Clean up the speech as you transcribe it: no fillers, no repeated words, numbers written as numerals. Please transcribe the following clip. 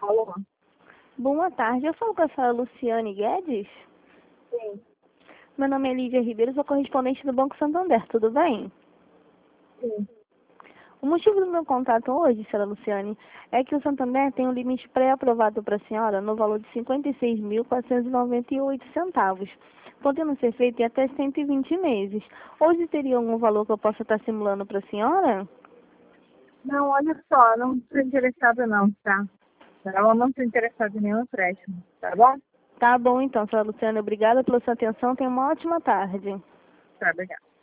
Alô? Boa tarde, eu falo com a senhora Luciane Guedes. Sim, Meu nome é Lídia Ribeiro, sou correspondente do Banco Santander, tudo bem? sim. O motivo do meu contato hoje, senhora Luciane, é que o Santander tem um limite pré-aprovado para a senhora no valor de R$ 56.498, podendo ser feito em até 120 meses. Hoje teria algum valor que eu possa estar simulando para a senhora? Não, olha só, não estou interessada não, tá? Eu não estou interessada em nenhum empréstimo, tá bom? Tá bom então, senhora Luciane, obrigada pela sua atenção, tenha uma ótima tarde. Tá, obrigada.